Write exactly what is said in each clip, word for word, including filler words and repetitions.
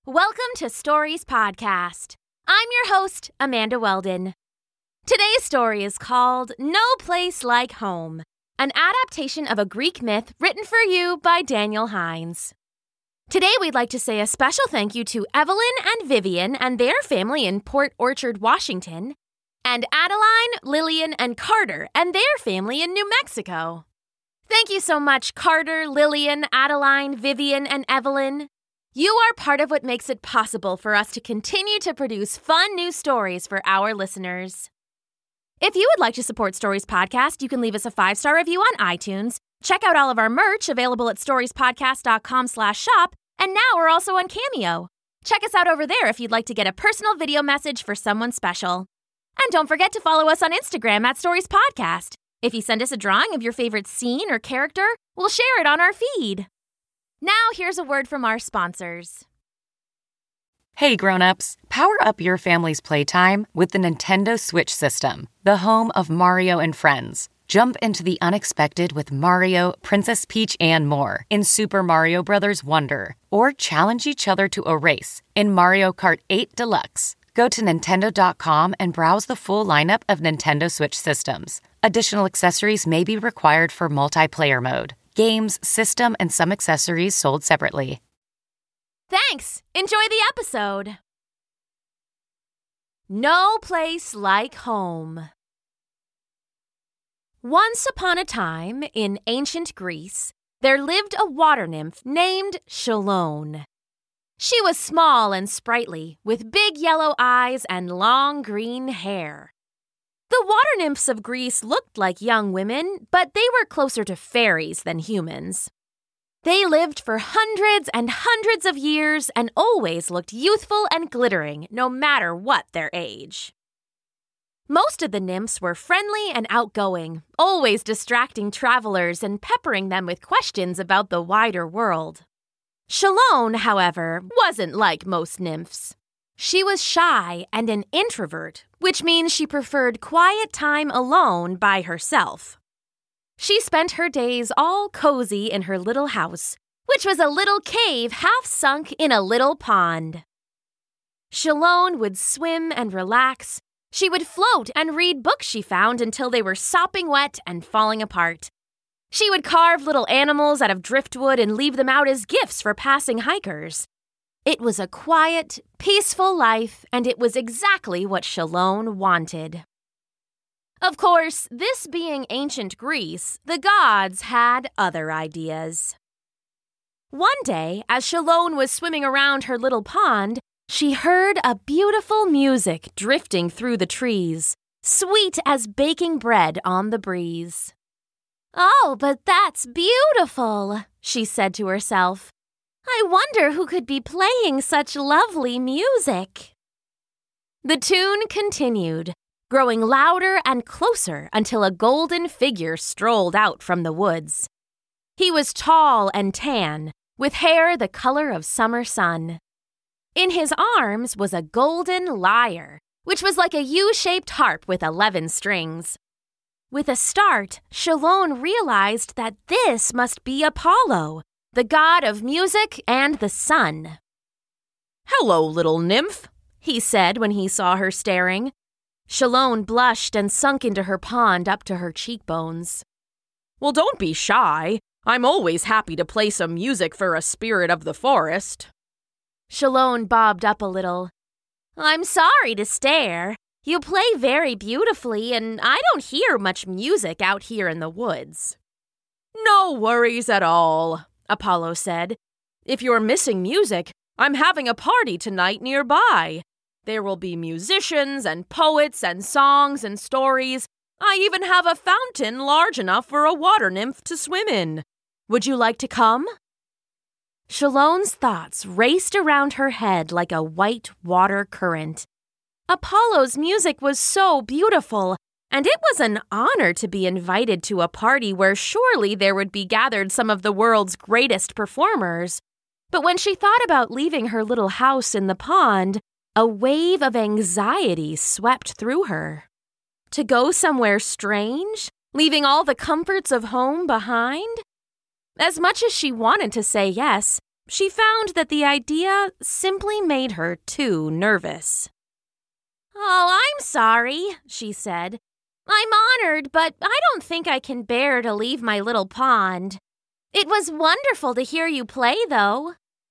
Welcome to Stories Podcast. I'm your host, Amanda Weldon. Today's story is called No Place Like Home, an adaptation of a Greek myth written for you by Daniel Hines. Today we'd like to say a special thank you to Evelyn and Vivian and their family in Port Orchard, Washington, and Adeline, Lillian, and Carter and their family in New Mexico. Thank you so much, Carter, Lillian, Adeline, Vivian, and Evelyn. You are part of what makes it possible for us to continue to produce fun new stories for our listeners. If you would like to support Stories Podcast, you can leave us a five-star review on iTunes, check out all of our merch available at storiespodcast.com slash shop, and now we're also on Cameo. Check us out over there if you'd like to get a personal video message for someone special. And don't forget to follow us on Instagram at Stories Podcast. If you send us a drawing of your favorite scene or character, we'll share it on our feed. Now, here's a word from our sponsors. Hey grown-ups, power up your family's playtime with the Nintendo Switch System, the home of Mario and Friends. Jump into the unexpected with Mario, Princess Peach, and more in Super Mario Bros. Wonder, or challenge each other to a race in Mario Kart eight Deluxe. Go to Nintendo dot com and browse the full lineup of Nintendo Switch systems. Additional accessories may be required for multiplayer mode. Games, system, and some accessories sold separately. Thanks! Enjoy the episode! No Place Like Home. Once upon a time, in ancient Greece, there lived a water nymph named Chelone. She was small and sprightly, with big yellow eyes and long green hair. The water nymphs of Greece looked like young women, but they were closer to fairies than humans. They lived for hundreds and hundreds of years and always looked youthful and glittering, no matter what their age. Most of the nymphs were friendly and outgoing, always distracting travelers and peppering them with questions about the wider world. Chelone, however, wasn't like most nymphs. She was shy and an introvert, which means she preferred quiet time alone by herself. She spent her days all cozy in her little house, which was a little cave half sunk in a little pond. Chelone would swim and relax. She would float and read books she found until they were sopping wet and falling apart. She would carve little animals out of driftwood and leave them out as gifts for passing hikers. It was a quiet, peaceful life, and it was exactly what Chelone wanted. Of course, this being ancient Greece, the gods had other ideas. One day, as Chelone was swimming around her little pond, she heard a beautiful music drifting through the trees, sweet as baking bread on the breeze. "Oh, but that's beautiful," she said to herself. "I wonder who could be playing such lovely music." The tune continued, growing louder and closer until a golden figure strolled out from the woods. He was tall and tan, with hair the color of summer sun. In his arms was a golden lyre, which was like a U-shaped harp with eleven strings. With a start, Chelone realized that this must be Apollo, the god of music and the sun. "Hello, little nymph," he said when he saw her staring. Chelone blushed and sunk into her pond up to her cheekbones. "Well, don't be shy. I'm always happy to play some music for a spirit of the forest." Chelone bobbed up a little. "I'm sorry to stare. You play very beautifully, and I don't hear much music out here in the woods." "No worries at all," Apollo said. "If you're missing music, I'm having a party tonight nearby. There will be musicians and poets and songs and stories. I even have a fountain large enough for a water nymph to swim in. Would you like to come?" Chelone's thoughts raced around her head like a white water current. Apollo's music was so beautiful, and it was an honor to be invited to a party where surely there would be gathered some of the world's greatest performers. But when she thought about leaving her little house in the pond, a wave of anxiety swept through her. To go somewhere strange, leaving all the comforts of home behind? As much as she wanted to say yes, she found that the idea simply made her too nervous. "Oh, I'm sorry," she said. "I'm honored, but I don't think I can bear to leave my little pond. It was wonderful to hear you play, though."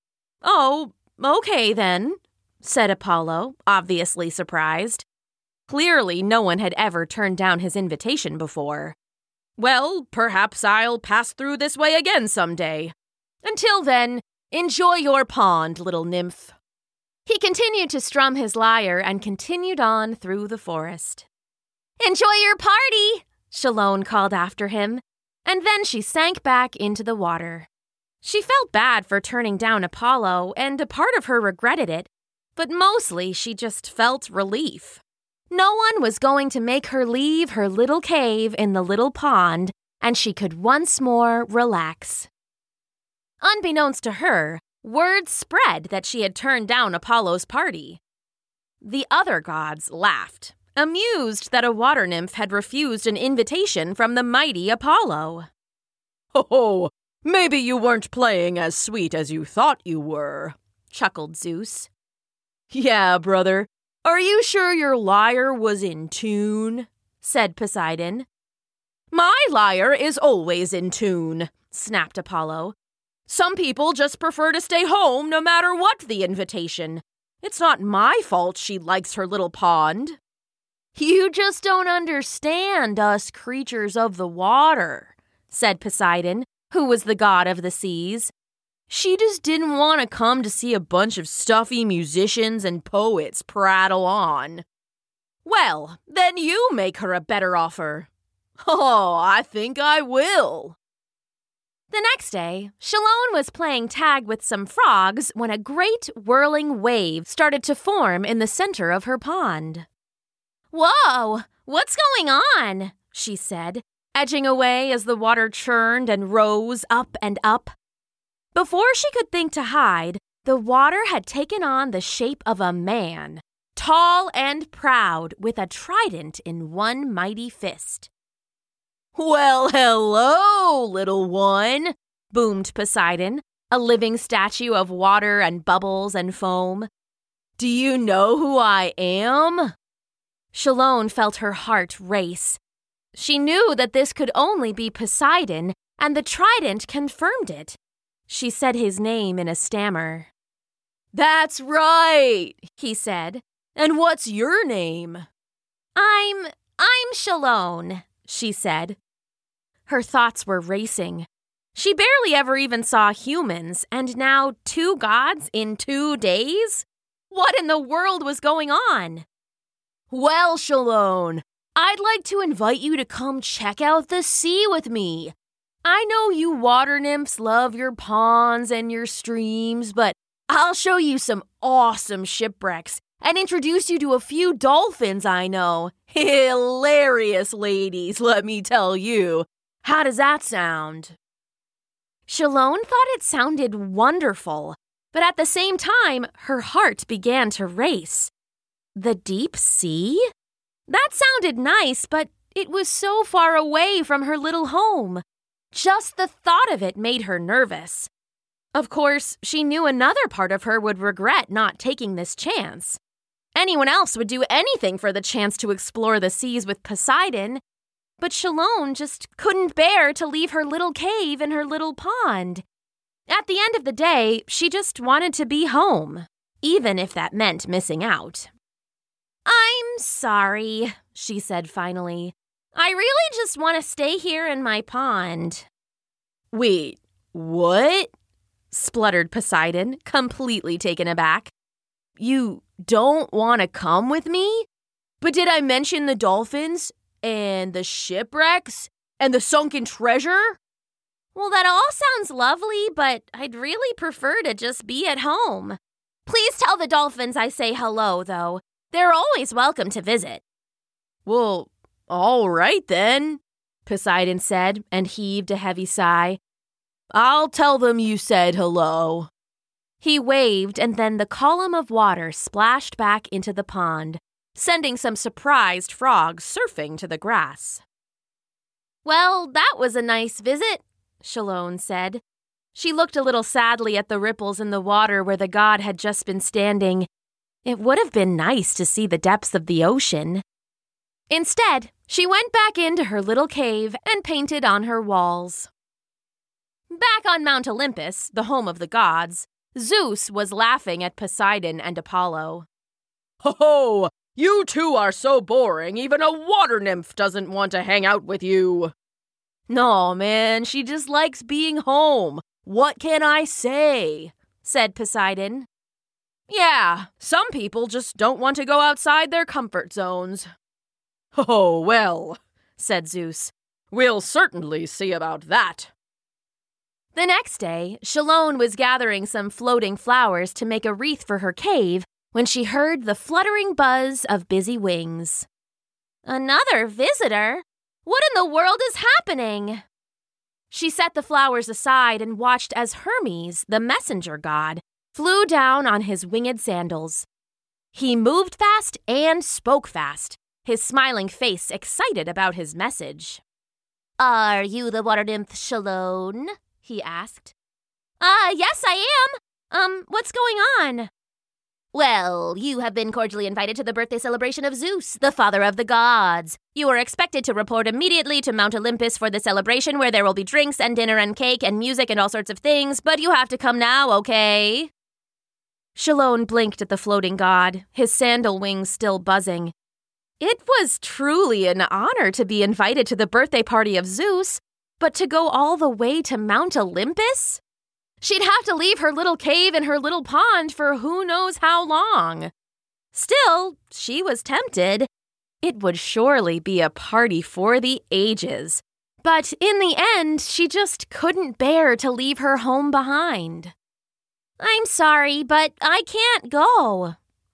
"Oh, okay then," said Apollo, obviously surprised. Clearly, no one had ever turned down his invitation before. "Well, perhaps I'll pass through this way again someday. Until then, enjoy your pond, little nymph." He continued to strum his lyre and continued on through the forest. "Enjoy your party," Shalone called after him, and then she sank back into the water. She felt bad for turning down Apollo, and a part of her regretted it, but mostly she just felt relief. No one was going to make her leave her little cave in the little pond, and she could once more relax. Unbeknownst to her, word spread that she had turned down Apollo's party. The other gods laughed, amused that a water nymph had refused an invitation from the mighty Apollo. "Oh, maybe you weren't playing as sweet as you thought you were," chuckled Zeus. "Yeah, brother. Are you sure your lyre was in tune?" said Poseidon. "My lyre is always in tune," snapped Apollo. "Some people just prefer to stay home no matter what the invitation. It's not my fault she likes her little pond." "You just don't understand us creatures of the water," said Poseidon, who was the god of the seas. "She just didn't want to come to see a bunch of stuffy musicians and poets prattle on." "Well, then you make her a better offer." "Oh, I think I will." The next day, Shalone was playing tag with some frogs when a great whirling wave started to form in the center of her pond. "Whoa, what's going on?" she said, edging away as the water churned and rose up and up. Before she could think to hide, the water had taken on the shape of a man, tall and proud, with a trident in one mighty fist. "Well, hello, little one," boomed Poseidon, a living statue of water and bubbles and foam. "Do you know who I am?" Shalone felt her heart race. She knew that this could only be Poseidon, and the trident confirmed it. She said his name in a stammer. "That's right," he said. "And what's your name?" I'm, I'm Shalone," she said. Her thoughts were racing. She barely ever even saw humans, and now two gods in two days? What in the world was going on? "Well, Shalone, I'd like to invite you to come check out the sea with me. I know you water nymphs love your ponds and your streams, but I'll show you some awesome shipwrecks and introduce you to a few dolphins I know. Hilarious ladies, let me tell you. How does that sound?" Shalone thought it sounded wonderful, but at the same time, her heart began to race. The deep sea? That sounded nice, but it was so far away from her little home. Just the thought of it made her nervous. Of course, she knew another part of her would regret not taking this chance. Anyone else would do anything for the chance to explore the seas with Poseidon, but Shalone just couldn't bear to leave her little cave in her little pond. At the end of the day, she just wanted to be home, even if that meant missing out. "I'm sorry," she said finally. "I really just want to stay here in my pond." "Wait, what?" spluttered Poseidon, completely taken aback. "You don't want to come with me? But did I mention the dolphins? And the shipwrecks? And the sunken treasure?" "Well, that all sounds lovely, but I'd really prefer to just be at home. Please tell the dolphins I say hello, though. They're always welcome to visit." "Well, all right then," Poseidon said and heaved a heavy sigh. "I'll tell them you said hello." He waved, and then the column of water splashed back into the pond, sending some surprised frogs surfing to the grass. "Well, that was a nice visit," Shalone said. She looked a little sadly at the ripples in the water where the god had just been standing. It would have been nice to see the depths of the ocean. Instead, she went back into her little cave and painted on her walls. Back on Mount Olympus, the home of the gods, Zeus was laughing at Poseidon and Apollo. Ho ho! You two are so boring, even a water nymph doesn't want to hang out with you. No, man, she just likes being home. What can I say? Said Poseidon. Yeah, some people just don't want to go outside their comfort zones. Oh, well, said Zeus. We'll certainly see about that. The next day, Shalone was gathering some floating flowers to make a wreath for her cave when she heard the fluttering buzz of busy wings. Another visitor? What in the world is happening? She set the flowers aside and watched as Hermes, the messenger god, flew down on his winged sandals. He moved fast and spoke fast, his smiling face excited about his message. Are you the water nymph Shalone? He asked. Uh, yes, I am. Um, what's going on? Well, you have been cordially invited to the birthday celebration of Zeus, the father of the gods. You are expected to report immediately to Mount Olympus for the celebration where there will be drinks and dinner and cake and music and all sorts of things, but you have to come now, okay? Shalone blinked at the floating god, his sandal wings still buzzing. It was truly an honor to be invited to the birthday party of Zeus, but to go all the way to Mount Olympus? She'd have to leave her little cave and her little pond for who knows how long. Still, she was tempted. It would surely be a party for the ages. But in the end, she just couldn't bear to leave her home behind. I'm sorry, but I can't go.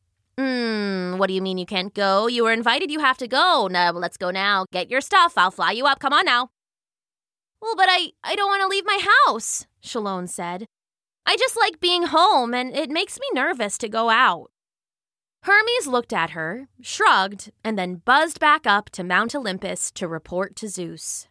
Hmm, what do you mean you can't go? You were invited, you have to go. No, let's go now. Get your stuff, I'll fly you up. Come on now. Well, but I, I don't want to leave my house, Shalone said. I just like being home, and it makes me nervous to go out. Hermes looked at her, shrugged, and then buzzed back up to Mount Olympus to report to Zeus.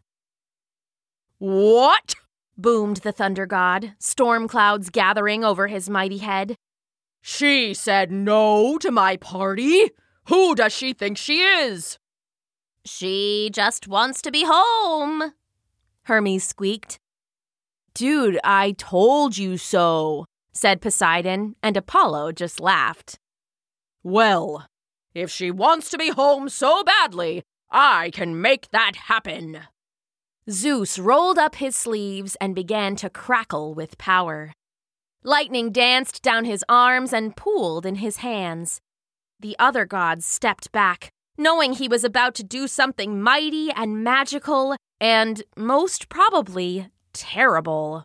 What? Boomed the thunder god, storm clouds gathering over his mighty head. She said no to my party? Who does she think she is? She just wants to be home, Hermes squeaked. Dude, I told you so, said Poseidon, and Apollo just laughed. Well, if she wants to be home so badly, I can make that happen. Zeus rolled up his sleeves and began to crackle with power. Lightning danced down his arms and pooled in his hands. The other gods stepped back, knowing he was about to do something mighty and magical and, most probably, terrible.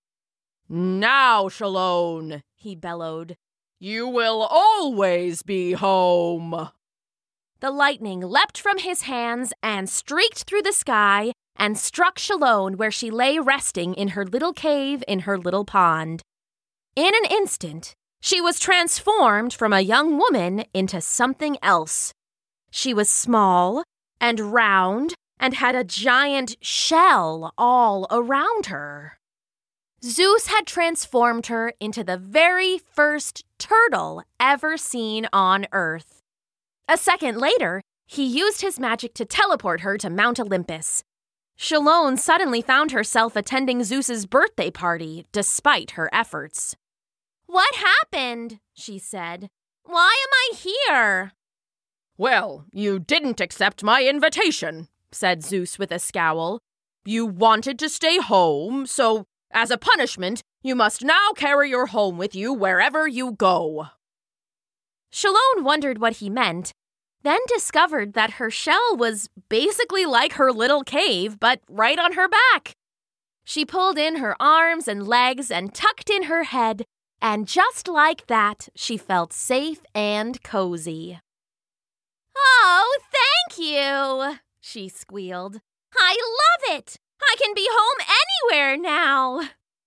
Now, Shalone, he bellowed, you will always be home. The lightning leapt from his hands and streaked through the sky and struck Shalone where she lay resting in her little cave in her little pond. In an instant, she was transformed from a young woman into something else. She was small and round and had a giant shell all around her. Zeus had transformed her into the very first turtle ever seen on Earth. A second later, he used his magic to teleport her to Mount Olympus. Shalone suddenly found herself attending Zeus's birthday party, despite her efforts. What happened? She said. Why am I here? Well, you didn't accept my invitation, said Zeus with a scowl. You wanted to stay home, so as a punishment, you must now carry your home with you wherever you go. Shalone wondered what he meant, then discovered that her shell was basically like her little cave, but right on her back. She pulled in her arms and legs and tucked in her head, and just like that, she felt safe and cozy. Oh, thank you, she squealed. I love it! I can be home anywhere now.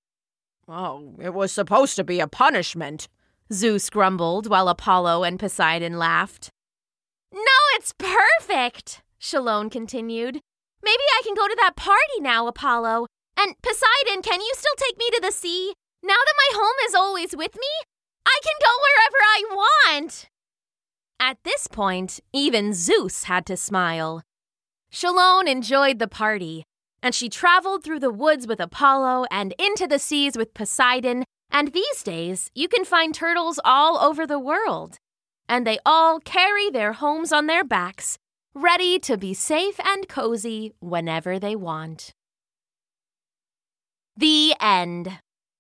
Oh, it was supposed to be a punishment, Zeus grumbled while Apollo and Poseidon laughed. No, it's perfect, Shalone continued. Maybe I can go to that party now, Apollo, And Poseidon, can you still take me to the sea? Now that my home is always with me, I can go wherever I want. At this point, even Zeus had to smile. Shalone enjoyed the party, and she traveled through the woods with Apollo and into the seas with Poseidon, and these days you can find turtles all over the world. And they all carry their homes on their backs, ready to be safe and cozy whenever they want. The end.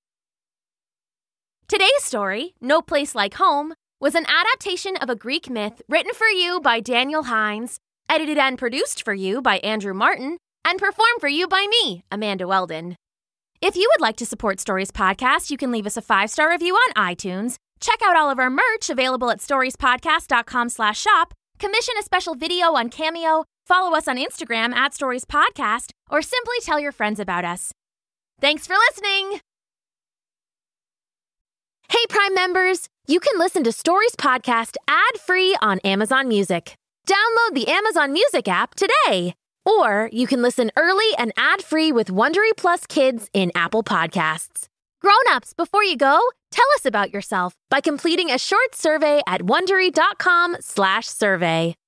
Today's story, No Place Like Home, was an adaptation of a Greek myth written for you by Daniel Hines, edited and produced for you by Andrew Martin, and performed for you by me, Amanda Weldon. If you would like to support Stories Podcast, you can leave us a five-star review on iTunes, check out all of our merch available at storiespodcast.com slash shop, commission a special video on Cameo, follow us on Instagram at Stories Podcast, or simply tell your friends about us. Thanks for listening! Hey, Prime members! You can listen to Stories Podcast ad-free on Amazon Music. Download the Amazon Music app today. Or you can listen early and ad-free with Wondery Plus Kids in Apple Podcasts. Grown-ups, before you go, tell us about yourself by completing a short survey at Wondery.com slash survey.